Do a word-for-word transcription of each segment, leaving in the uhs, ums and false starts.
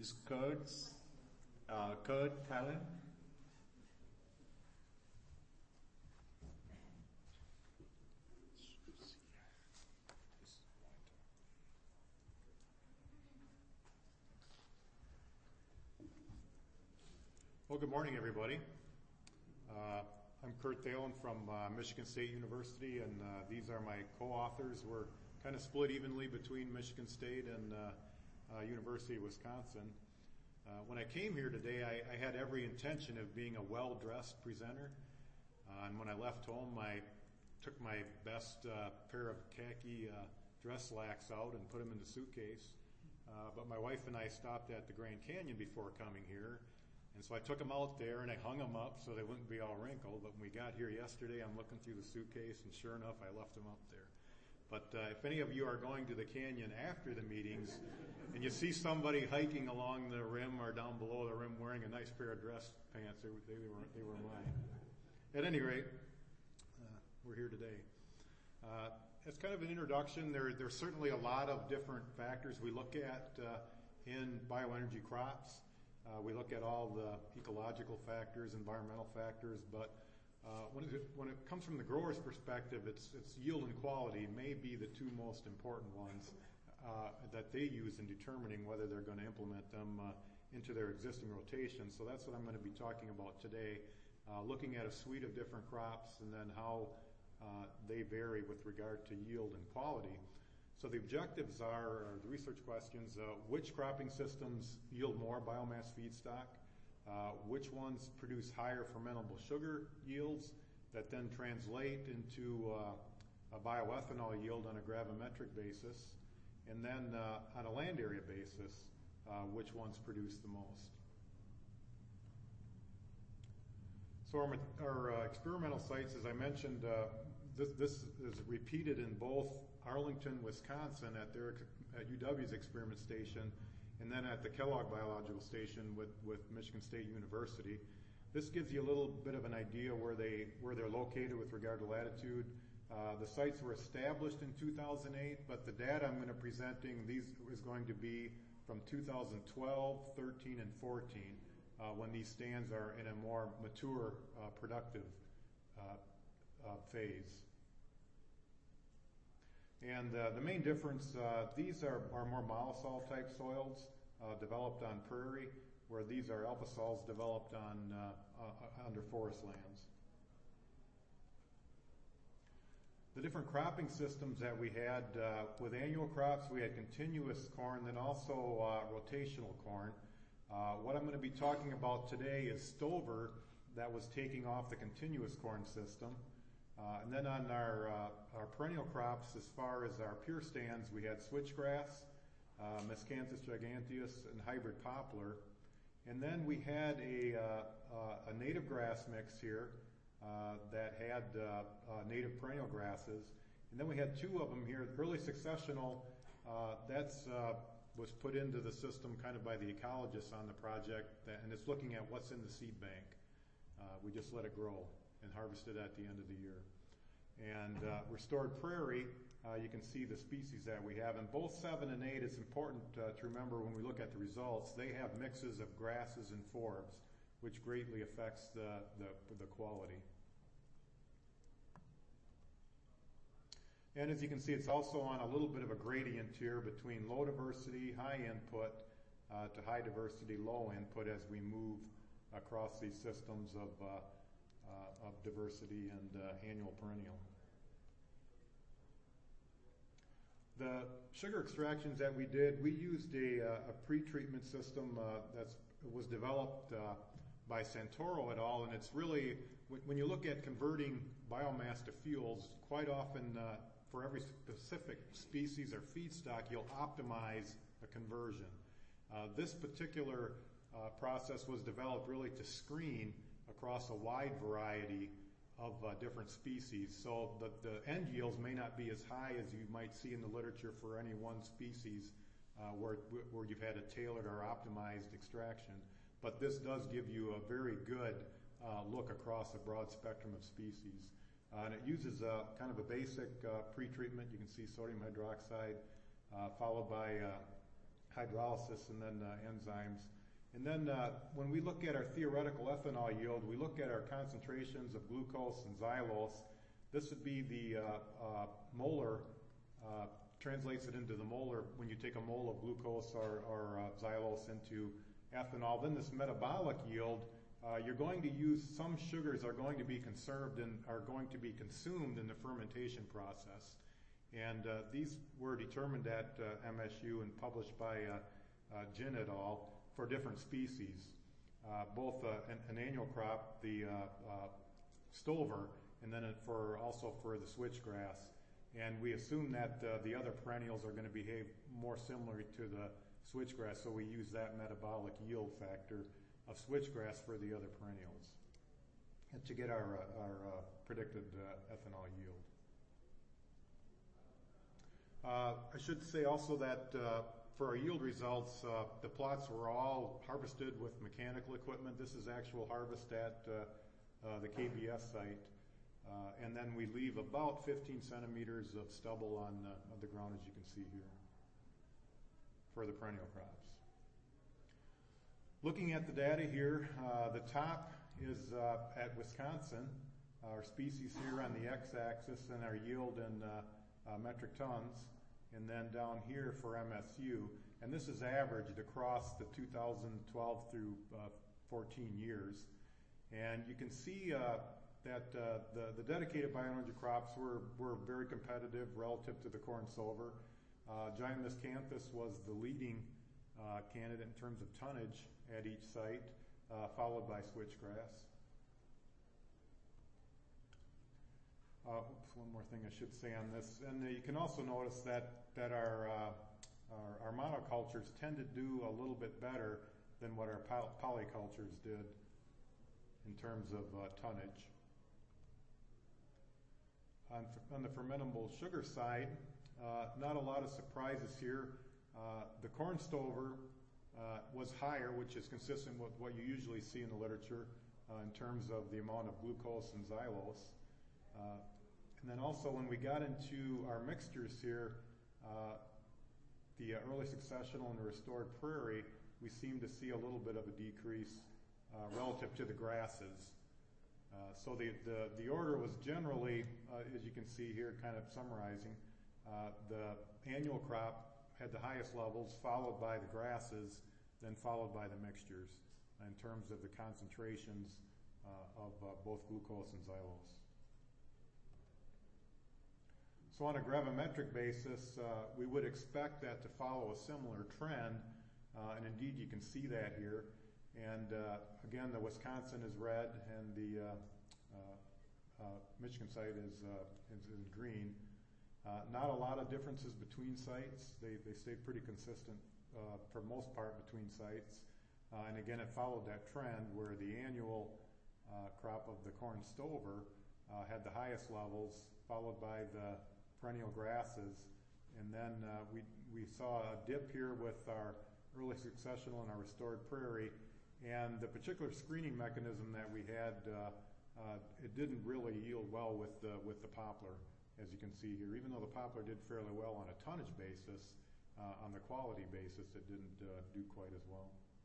is Kurt's, uh, Kurt Talon. Well, good morning, everybody. Uh, I'm Kurt Thalen from uh, Michigan State University, and uh, these are my co-authors. We're kind of split evenly between Michigan State and uh, uh, University of Wisconsin. Uh, when I came here today, I, I had every intention of being a well-dressed presenter. Uh, and when I left home, I took my best uh, pair of khaki uh, dress slacks out and put them in the suitcase. Uh, but my wife and I stopped at the Grand Canyon before coming here. And so I took them out there and I hung them up so they wouldn't be all wrinkled. But when we got here yesterday, I'm looking through the suitcase, and sure enough, I left them up there. But uh, if any of you are going to the canyon after the meetings and you see somebody hiking along the rim or down below the rim wearing a nice pair of dress pants, they, they, were, they were mine. At any rate, uh, we're here today. Uh, as kind of an introduction, there, there's certainly a lot of different factors we look at uh, in bioenergy crops. Uh, we look at all the ecological factors, environmental factors, but uh, when, it, when it comes from the grower's perspective, it's, it's yield and quality may be the two most important ones uh, that they use in determining whether they're going to implement them uh, into their existing rotation. So that's what I'm going to be talking about today, uh, looking at a suite of different crops and then how uh, they vary with regard to yield and quality. So the objectives are, or the research questions, uh, which cropping systems yield more biomass feedstock, uh, which ones produce higher fermentable sugar yields that then translate into uh, a bioethanol yield on a gravimetric basis, and then uh, on a land area basis, uh, which ones produce the most. So our, our uh, experimental sites, as I mentioned, uh, this, this is repeated in both Arlington, Wisconsin at their at U W's experiment station, and then at the Kellogg Biological Station with, with Michigan State University. This gives you a little bit of an idea where they where they're located with regard to latitude. Uh, the sites were established in two thousand eight, but the data I'm going to presenting these is going to be from two thousand twelve, thirteen, and fourteen, uh, when these stands are in a more mature, uh, productive uh, uh, phase. And uh, the main difference, uh, these are, are more mollisol type soils uh, developed on prairie, where these are alpha sols developed on uh, uh, under forest lands. The different cropping systems that we had, uh, with annual crops, we had continuous corn, then also uh, rotational corn. Uh, what I'm going to be talking about today is stover that was taking off the continuous corn system. Uh, and then on our, uh, our perennial crops, as far as our pure stands, we had switchgrass, uh, Miscanthus giganteus, and hybrid poplar. And then we had a, uh, uh, a native grass mix here uh, that had uh, uh, native perennial grasses. And then we had two of them here, early successional. Uh, that's uh, was put into the system kind of by the ecologists on the project, that, and it's looking at what's in the seed bank. Uh, we just let it grow and harvested at the end of the year. And uh, restored prairie, uh, you can see the species that we have. And both seven and eight, it's important uh, to remember when we look at the results, they have mixes of grasses and forbs, which greatly affects the, the, the quality. And as you can see, it's also on a little bit of a gradient here between low diversity, high input, uh, to high diversity, low input as we move across these systems of uh, Uh, of diversity and uh, annual perennial. The sugar extractions that we did, we used a, a pre-treatment system uh, that was developed uh, by Santoro et al. And it's really, when you look at converting biomass to fuels, quite often uh, for every specific species or feedstock, you'll optimize a conversion. Uh, this particular uh, process was developed really to screen across a wide variety of uh, different species. So the, the end yields may not be as high as you might see in the literature for any one species uh, where, where you've had a tailored or optimized extraction. But this does give you a very good uh, look across a broad spectrum of species. Uh, and it uses a, kind of a basic uh, pre-treatment. You can see sodium hydroxide uh, followed by uh, hydrolysis and then uh, enzymes. And then uh, when we look at our theoretical ethanol yield, we look at our concentrations of glucose and xylose. This would be the uh, uh, molar, uh, translates it into the molar when you take a mole of glucose or, or uh, xylose into ethanol. Then this metabolic yield, uh, you're going to use, some sugars are going to be conserved and are going to be consumed in the fermentation process. And uh, these were determined at uh, M S U and published by uh, uh, Jin et al. For different species, uh, both uh, an, an annual crop, the uh, uh, stover, and then for also for the switchgrass. And we assume that uh, the other perennials are going to behave more similar to the switchgrass, so we use that metabolic yield factor of switchgrass for the other perennials to get our, uh, our uh, predicted uh, ethanol yield. Uh, I should say also that uh, for our yield results, uh, the plots were all harvested with mechanical equipment. This is actual harvest at uh, uh, the K B S site. Uh, and then we leave about fifteen centimeters of stubble on, uh, on the ground, as you can see here, for the perennial crops. Looking at the data here, uh, the top is uh, at Wisconsin, our species here on the x-axis, and our yield in uh, uh, metric tons. And then down here for M S U, and this is averaged across the two thousand twelve through uh, fourteen years. And you can see uh, that uh, the, the dedicated bioenergy crops were, were very competitive relative to the corn silver. Uh, Giant miscanthus was the leading uh, candidate in terms of tonnage at each site, uh, followed by switchgrass. Uh, oops, one more thing I should say on this, and uh, you can also notice that that our, uh, our our monocultures tend to do a little bit better than what our poly polycultures did in terms of uh, tonnage. On, on the fermentable sugar side, uh, not a lot of surprises here. Uh, the corn stover uh, was higher, which is consistent with what you usually see in the literature uh, in terms of the amount of glucose and xylose. Uh, and then also when we got into our mixtures here, uh, the uh, early successional and the restored prairie, we seem to see a little bit of a decrease uh, relative to the grasses. Uh, so the, the, the order was generally, uh, as you can see here, kind of summarizing, uh, the annual crop had the highest levels, followed by the grasses, then followed by the mixtures in terms of the concentrations uh, of uh, both glucose and xylose. So on a gravimetric basis, uh, we would expect that to follow a similar trend, uh, and indeed you can see that here. And uh, again, the Wisconsin is red, and the uh, uh, uh, Michigan site is, uh, is in green. Uh, not a lot of differences between sites. They, they stayed pretty consistent uh, for most part between sites. Uh, and again, it followed that trend where the annual uh, crop of the corn stover uh, had the highest levels, followed by the perennial grasses. And then uh, we, we saw a dip here with our early successional and our restored prairie. And the particular screening mechanism that we had, uh, uh, it didn't really yield well with the, with the poplar, as you can see here. Even though the poplar did fairly well on a tonnage basis, uh, on the quality basis, it didn't uh, do quite as well.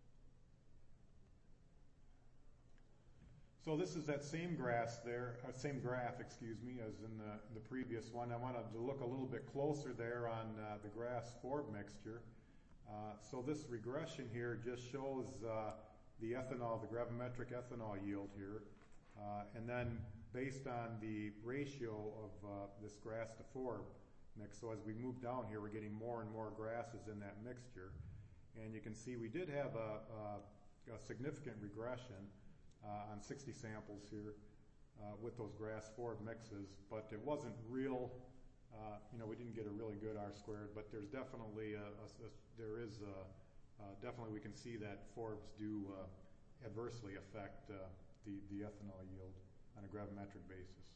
So this is that same grass there, uh, same graph, excuse me, as in the, the previous one. I wanted to look a little bit closer there on uh, the grass-forb mixture. Uh, so this regression here just shows uh, the ethanol, the gravimetric ethanol yield here. Uh, and then based on the ratio of uh, this grass to forb mix. So as we move down here, we're getting more and more grasses in that mixture. And you can see we did have a, a, a significant regression uh, on sixty samples here uh, with those grass forb mixes, but it wasn't real, uh, you know, we didn't get a really good R squared, but there's definitely, a, a, a, there is a, uh, definitely we can see that forbs do uh, adversely affect uh, the, the ethanol yield on a gravimetric basis.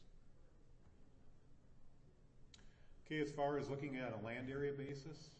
Okay, as far as looking at a land area basis,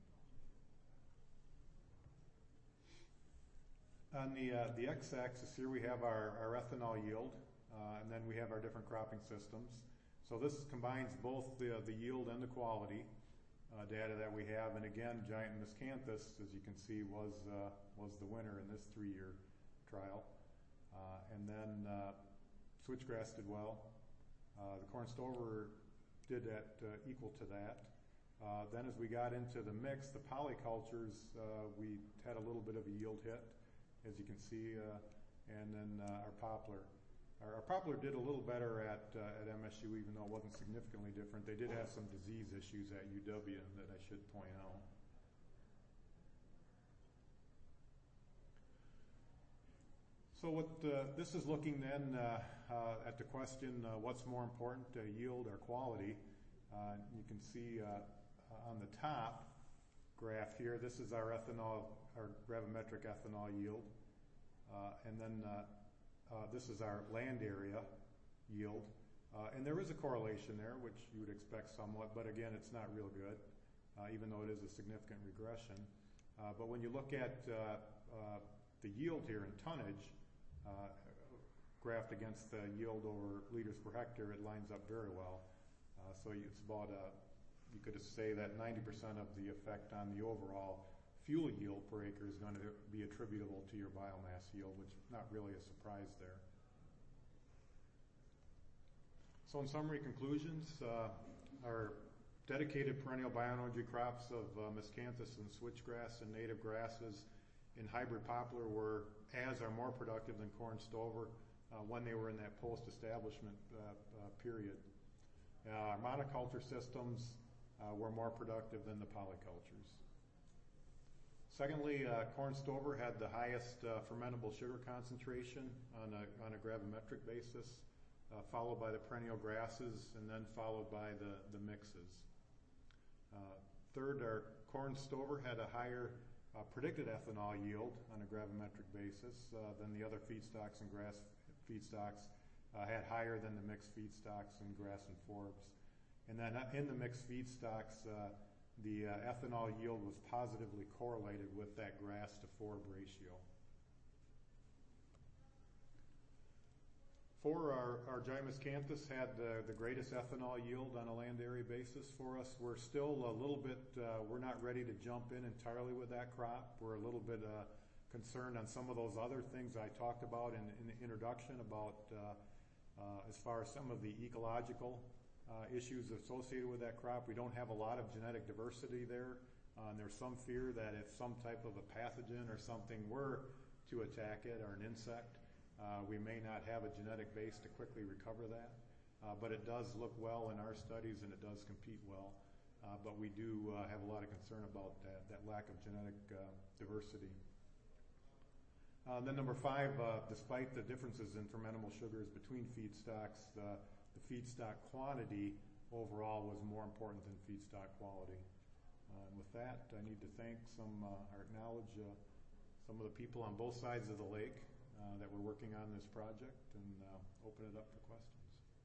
on the, uh, the x-axis here we have our, our ethanol yield, uh, and then we have our different cropping systems. So this combines both the, the yield and the quality. uh, data that we have. And again, giant miscanthus, as you can see, was uh, was the winner in this three-year trial. Uh, and then uh, switchgrass did well. Uh, the corn stover did that uh, equal to that. Uh, then as we got into the mix, the polycultures, uh, we had a little bit of a yield hit, as you can see, uh, and then uh, our poplar. Our, our poplar did a little better at uh, at M S U, even though it wasn't significantly different. They did have some disease issues at U W that I should point out. So what uh, this is looking then uh, uh, at the question, uh, what's more important, uh, yield or quality? Uh, you can see uh, on the top graph here, this is our ethanol, our gravimetric ethanol yield. Uh, and then uh, uh, this is our land area yield. Uh, and there is a correlation there, which you would expect somewhat, but again, it's not real good, uh, even though it is a significant regression. Uh, but when you look at uh, uh, the yield here in tonnage, uh, graphed against the yield over liters per hectare, it lines up very well. Uh, so it's about a You could say that ninety percent of the effect on the overall fuel yield per acre is going to be attributable to your biomass yield, which is not really a surprise there. So in summary conclusions, uh, our dedicated perennial bioenergy crops of uh, miscanthus and switchgrass and native grasses in hybrid poplar were as or more productive than corn stover uh, when they were in that post-establishment uh, uh, period. Uh, our monoculture systems Uh, were more productive than the polycultures. Secondly, uh, corn stover had the highest uh, fermentable sugar concentration on a, on a gravimetric basis, uh, followed by the perennial grasses, and then followed by the, the mixes. Uh, third, our corn stover had a higher uh, predicted ethanol yield on a gravimetric basis uh, than the other feedstocks and grass feedstocks, uh, had higher than the mixed feedstocks and grass and forbs. And then in the mixed feedstocks, uh, the uh, ethanol yield was positively correlated with that grass to forb ratio. For our, our giant miscanthus had the, the greatest ethanol yield on a land area basis for us. We're still a little bit, uh, we're not ready to jump in entirely with that crop. We're a little bit uh, concerned on some of those other things I talked about in, in the introduction about uh, uh, as far as some of the ecological Uh, issues associated with that crop. We don't have a lot of genetic diversity there. Uh, and there's some fear that if some type of a pathogen or something were to attack it, or an insect, uh, we may not have a genetic base to quickly recover that. Uh, but it does look well in our studies, and it does compete well. Uh, but we do uh, have a lot of concern about that, that lack of genetic uh, diversity. Uh, then number five, uh, despite the differences in fermentable sugars between feedstocks, uh, the feedstock quantity overall was more important than feedstock quality. Uh, and with that, I need to thank some, uh, or acknowledge uh, some of the people on both sides of the lake uh, that were working on this project, and uh, open it up for questions.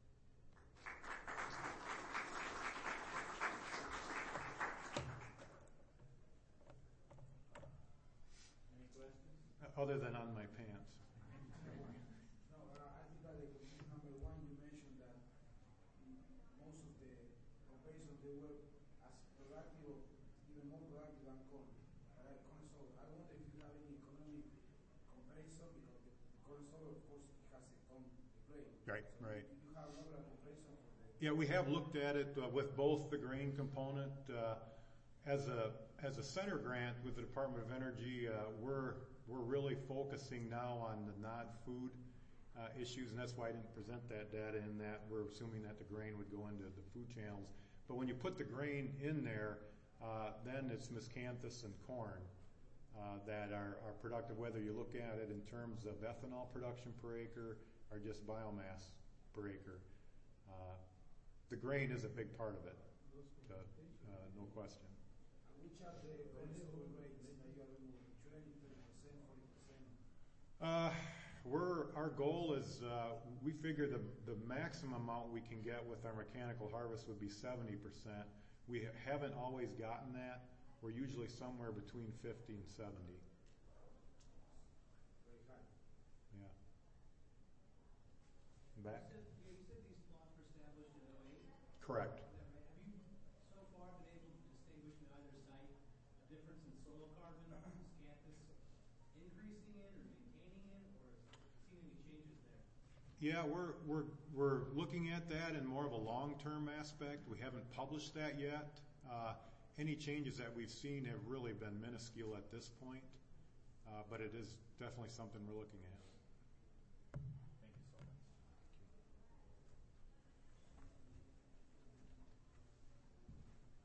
Any questions? Uh, other than on my pants. No, uh, I think that the question number one, you mentioned that mm, most of the operations they were as productive or even more productive than corn. But I, corn stover, I wonder if you have any economic comparison, because the, the corn stover, of course, it has its own grain. Right, So right. You have another comparison for the. Yeah, we have looked at it uh, with both the grain component. Uh, as a as a center grant with the Department of Energy, uh, we're we're really focusing now on the non-food uh, issues, and that's why I didn't present that data in that we're assuming that the grain would go into the food channels. But when you put the grain in there, uh, then it's miscanthus and corn uh, that are, are productive, whether you look at it in terms of ethanol production per acre or just biomass per acre. Uh, the grain is a big part of it, uh, uh, no question. Which are the corn stover rates that you are removing? twenty, thirty percent, forty percent? Uh, we're, our goal is, uh, we figure the, the maximum amount we can get with our mechanical harvest would be seventy percent. We ha- haven't always gotten that. We're usually somewhere between fifty and seventy. Very high. Yeah. Back? You said, you said these plots were established in oh eight? Correct. Is that right? Have you so far been able to distinguish increasing it or maintaining it, or seen any changes there? Yeah, we're we're we're looking at that in more of a long-term aspect. We haven't published that yet. Uh, any changes that we've seen have really been minuscule at this point, uh, but it is definitely something we're looking at.